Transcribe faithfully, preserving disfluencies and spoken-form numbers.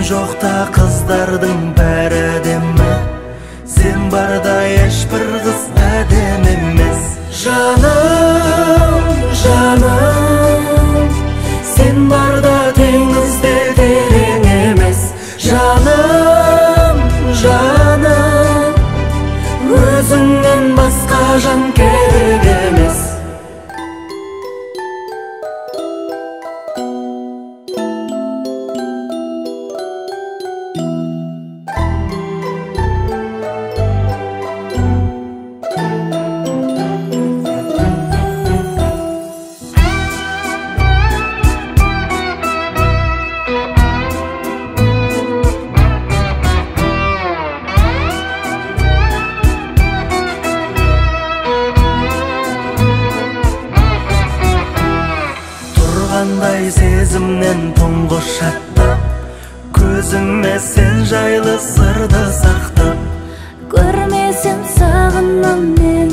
жоқта қыздардың бәрі әдемі, сен барда ешбір қыз әдем емес. Жаным, жаным, сен барда теңіз де терең емес. Жаным, жаным, өзіңнен басқа жан керек емес. Қандай сезімнен тұңғыш аттап, көзіме сен жайлы сырды сақтап. Көрмесем сағынам мен